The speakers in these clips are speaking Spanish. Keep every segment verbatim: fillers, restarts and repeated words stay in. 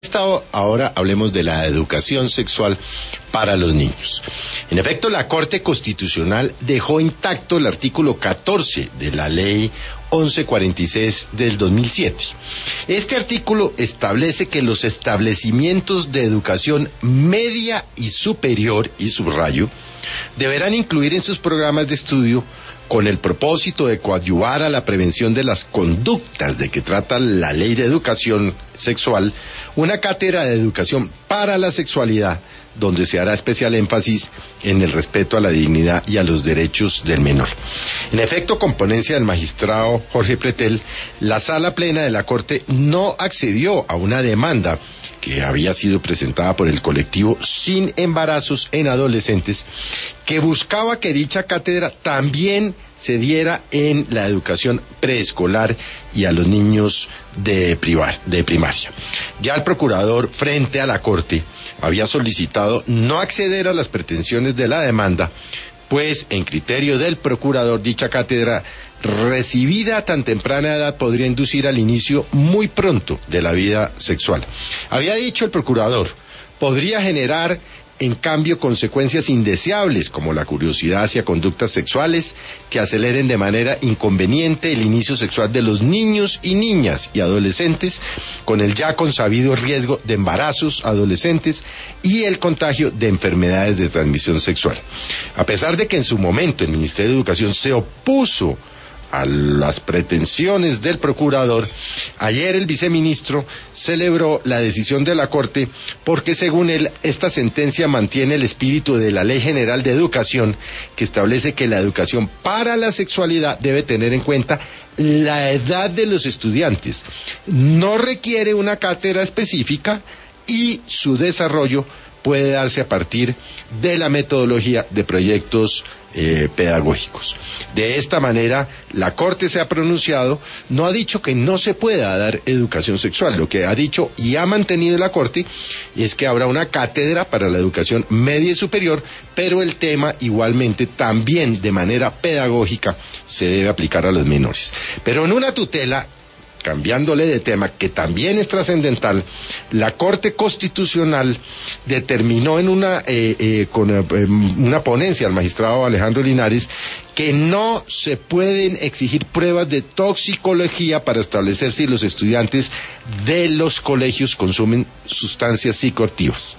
esta ahora hablemos de la educación sexual para los niños. En efecto, la Corte Constitucional dejó intacto el artículo catorce de la Ley once cuarenta y seis del dos mil siete. Este artículo establece que los establecimientos de educación media y superior, y subrayo, deberán incluir en sus programas de estudio, con el propósito de coadyuvar a la prevención de las conductas de que trata la Ley de Educación Sexual, una cátedra de educación para la sexualidad, donde se hará especial énfasis en el respeto a la dignidad y a los derechos del menor. En efecto, con ponencia del magistrado Jorge Pretel, la Sala Plena de la Corte no accedió a una demanda que había sido presentada por el colectivo Sin Embarazos en Adolescentes, que buscaba que dicha cátedra también se diera en la educación preescolar y a los niños de, privar, de primaria. Ya el procurador, frente a la Corte, había solicitado no acceder a las pretensiones de la demanda, pues en criterio del procurador dicha cátedra recibida a tan temprana edad podría inducir al inicio muy pronto de la vida sexual. Había dicho el procurador, podría generar en cambio consecuencias indeseables como la curiosidad hacia conductas sexuales que aceleren de manera inconveniente el inicio sexual de los niños y niñas y adolescentes, con el ya consabido riesgo de embarazos adolescentes y el contagio de enfermedades de transmisión sexual. A pesar de que en su momento el Ministerio de Educación se opuso a las pretensiones del procurador, ayer el viceministro celebró la decisión de la Corte porque, según él, esta sentencia mantiene el espíritu de la Ley General de Educación, que establece que la educación para la sexualidad debe tener en cuenta la edad de los estudiantes, no requiere una cátedra específica y su desarrollo puede darse a partir de la metodología de proyectos eh, pedagógicos. De esta manera, la Corte se ha pronunciado, no ha dicho que no se pueda dar educación sexual, lo que ha dicho y ha mantenido la Corte es que habrá una cátedra para la educación media y superior, pero el tema igualmente también de manera pedagógica se debe aplicar a los menores. Pero en una tutela, cambiándole de tema, que también es trascendental, la Corte Constitucional determinó en una eh, eh, con eh, una ponencia al magistrado Alejandro Linares que no se pueden exigir pruebas de toxicología para establecer si los estudiantes de los colegios consumen sustancias psicoactivas.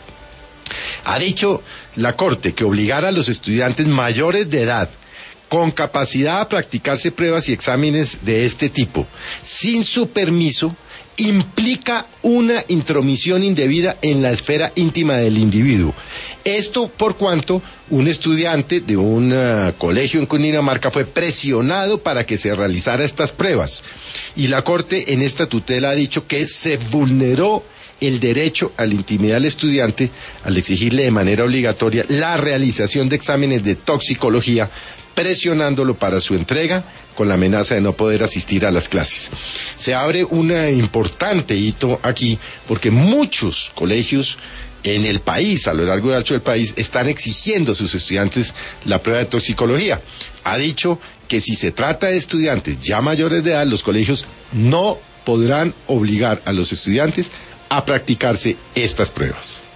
Ha dicho la Corte que obligar a los estudiantes mayores de edad con capacidad a practicarse pruebas y exámenes de este tipo, sin su permiso, implica una intromisión indebida en la esfera íntima del individuo. Esto por cuanto un estudiante de un uh, colegio en Cundinamarca fue presionado para que se realizara estas pruebas. Y la Corte en esta tutela ha dicho que se vulneró el derecho a la intimidad del estudiante al exigirle de manera obligatoria la realización de exámenes de toxicología, presionándolo para su entrega con la amenaza de no poder asistir a las clases. Se abre un importante hito aquí porque muchos colegios en el país, a lo largo y ancho del país, están exigiendo a sus estudiantes la prueba de toxicología. Ha dicho que si se trata de estudiantes ya mayores de edad, los colegios no podrán obligar a los estudiantes a practicarse estas pruebas.